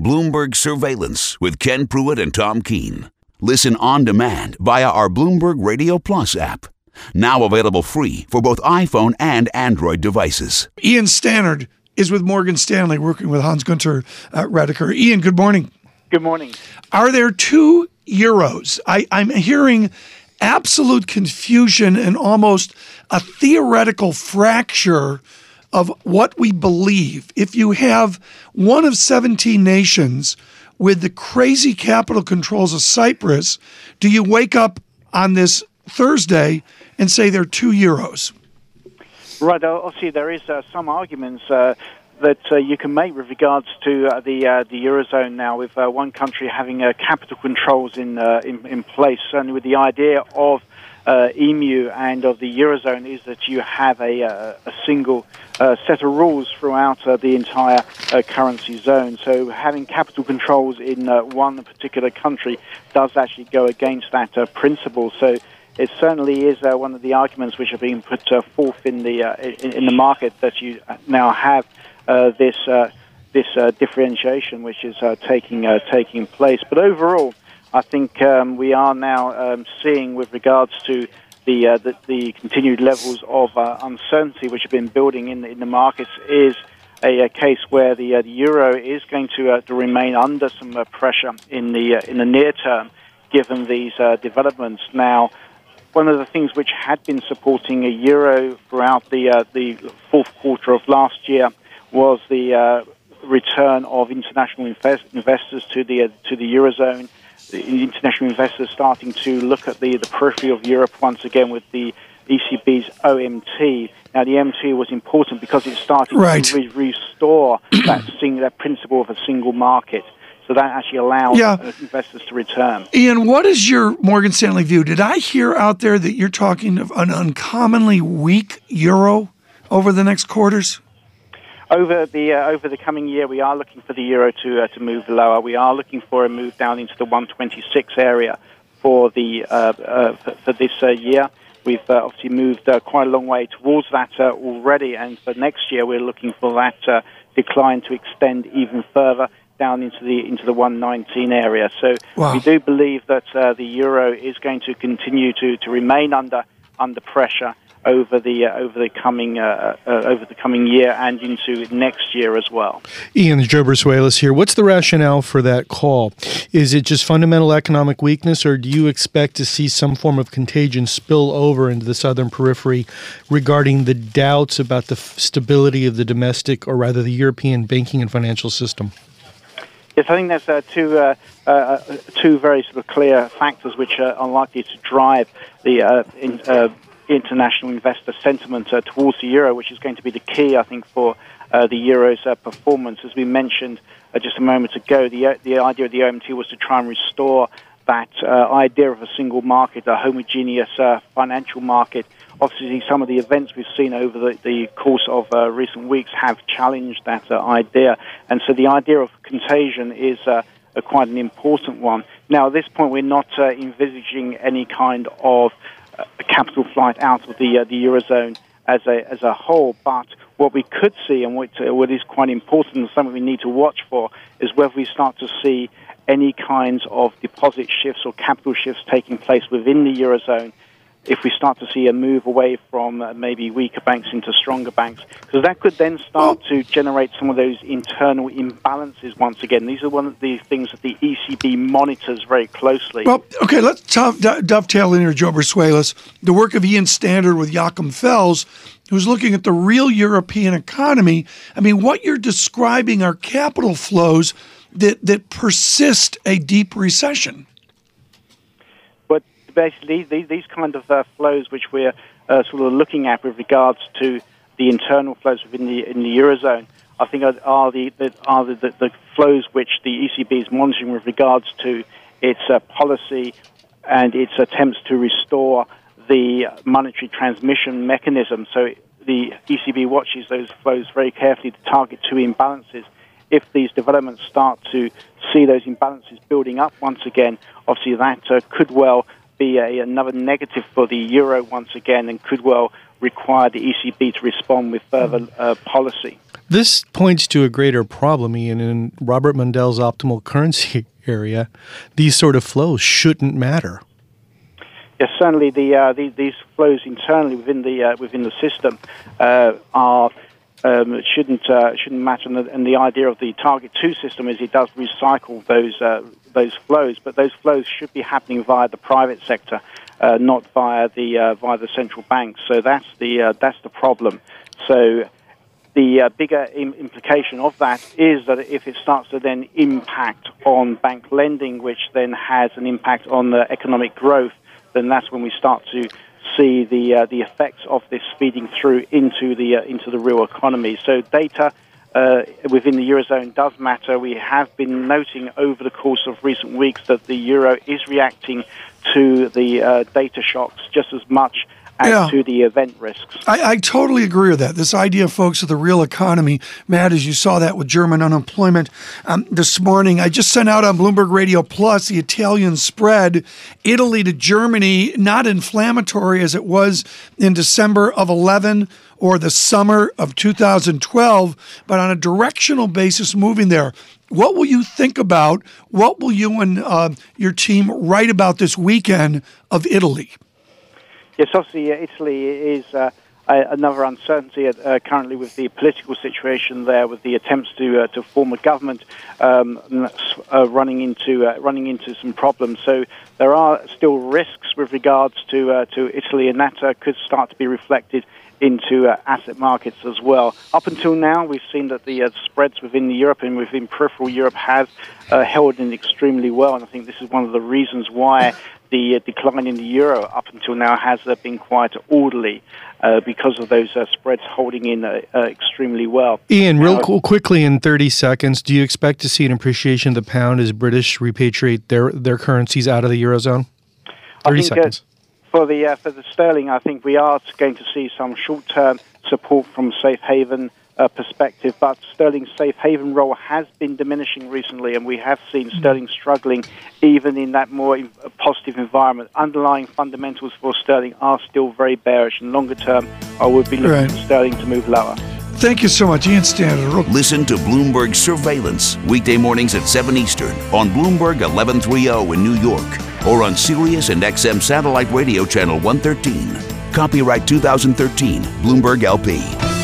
Bloomberg Surveillance with Ken Pruitt and Tom Keene. Listen on demand via our Bloomberg Radio Plus app. Now available free for both iPhone and Android devices. Ian Stannard is with Morgan Stanley, working with Hans-Gunther Rediker. Ian, good morning. Good morning. Are there two euros? I'm hearing absolute confusion and almost a theoretical fracture of what we believe. If you have one of 17 nations with the crazy capital controls of Cyprus, do you wake up on this Thursday and say there are 2 euros? Right. Obviously, there is some arguments that you can make with regards to the Eurozone now, with one country having capital controls in place. Certainly with the idea of EMU and of the Eurozone is that you have a single set of rules throughout the entire currency zone. So having capital controls in one particular country does actually go against that principle. So it certainly is one of the arguments which are being put forth in the market, that you now have this differentiation which is taking place. But overall, I think we are now seeing, with regards to the continued levels of uncertainty which have been building in the markets, is a case where the euro is going to remain under some pressure in the near term, given these developments. Now, one of the things which had been supporting a euro throughout the fourth quarter of last year was the return of international investors to the Eurozone. The international investors starting to look at the periphery of Europe once again with the ECB's OMT. Now, the OMT was important because it started to restore that principle of a single market. So that actually allows investors to return. Ian, what is your Morgan Stanley view? Did I hear out there that you're talking of an uncommonly weak euro over the next quarters? Over the coming year, we are looking for the euro to move lower. We are looking for a move down into the 126 area for this year. We've obviously moved quite a long way towards that already, and for next year, we're looking for that decline to extend even further down into the 119 area. So we do believe that the euro is going to continue to remain under pressure over the coming year and into next year as well. Ian, Joe Brusuelas here. What's the rationale for that call? Is it just fundamental economic weakness, or do you expect to see some form of contagion spill over into the southern periphery regarding the doubts about the stability of the domestic, or rather the European banking and financial system? Yes, I think that's two very sort of clear factors which are unlikely to drive the international investor sentiment towards the euro, which is going to be the key, I think, for the euro's performance. As we mentioned just a moment ago, the idea of the OMT was to try and restore that idea of a single market, a homogeneous financial market. Obviously, some of the events we've seen over the course of recent weeks have challenged that idea. And so the idea of contagion is quite an important one. Now, at this point, we're not envisaging any kind of a capital flight out of the Eurozone as a whole. But what we could see, and what is quite important and something we need to watch for, is whether we start to see any kinds of deposit shifts or capital shifts taking place within the Eurozone, if we start to see a move away from maybe weaker banks into stronger banks, because that could then start to generate some of those internal imbalances once again. These are one of the things that the ECB monitors very closely. Well, okay, let's dovetail in here, Joe Brusuelas. The work of Ian Stannard with Joachim Fels, who's looking at the real European economy. I mean, what you're describing are capital flows that persist a deep recession. Basically, these kind of flows which we're sort of looking at with regards to the internal flows within the Eurozone, I think are the flows which the ECB is monitoring with regards to its policy and its attempts to restore the monetary transmission mechanism. So the ECB watches those flows very carefully to target two imbalances. If these developments start to see those imbalances building up once again, obviously that could well be another negative for the euro once again, and could well require the ECB to respond with further policy. This points to a greater problem, Ian. In Robert Mundel's optimal currency area, these sort of flows shouldn't matter. Yes, certainly these flows internally within the system shouldn't matter, and the idea of the Target 2 system is it does recycle those flows, but those flows should be happening via the private sector, not via the central banks. So that's the problem. So the bigger implication of that is that if it starts to then impact on bank lending, which then has an impact on the economic growth, then that's when we start to see the effects of this feeding through into the real economy. So data within the Eurozone does matter. We have been noting over the course of recent weeks that the euro is reacting to the data shocks just as much as to the event risks. I totally agree with that. This idea, folks, of the real economy. Matt, as you saw that with German unemployment this morning, I just sent out on Bloomberg Radio Plus the Italian spread, Italy to Germany, not inflammatory as it was in December of 11 or the summer of 2012, but on a directional basis moving there. What will you think about? What will you and your team write about this weekend of Italy? Yes, obviously, Italy is another uncertainty currently with the political situation there, with the attempts to form a government running into some problems. So there are still risks with regards to Italy, and that could start to be reflected into asset markets as well. Up until now, we've seen that the spreads within Europe and within peripheral Europe have held in extremely well, and I think this is one of the reasons why the decline in the euro up until now has been quite orderly because of those spreads holding in extremely well. Ian, quickly in 30 seconds, do you expect to see an appreciation of the pound as British repatriate their currencies out of the Eurozone? 30 seconds. For the sterling, I think we are going to see some short-term support from safe haven perspective, but sterling's safe haven role has been diminishing recently, and we have seen sterling struggling even in that more positive environment. Underlying fundamentals for sterling are still very bearish, and longer term, I would be looking for sterling to move lower. Thank you so much, Ian Standard. Listen to Bloomberg Surveillance weekday mornings at 7 Eastern on Bloomberg 1130 in New York or on Sirius and XM Satellite Radio Channel 113. Copyright 2013, Bloomberg LP.